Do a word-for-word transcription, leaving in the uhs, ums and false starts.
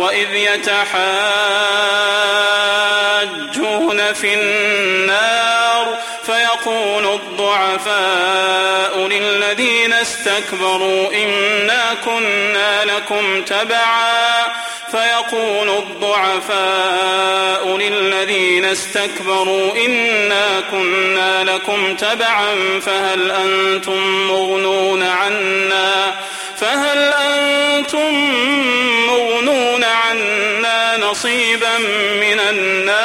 وإذ يتحاجون في النار فيقول الضعفاء للذين استكبروا إنا كنا لكم تبعا فيقول الضعفاء للذين استكبروا إنا كنا لكم تبعا فهل أنتم مغنون عنا فهل أنتم مغنون عنا نصيبا من النار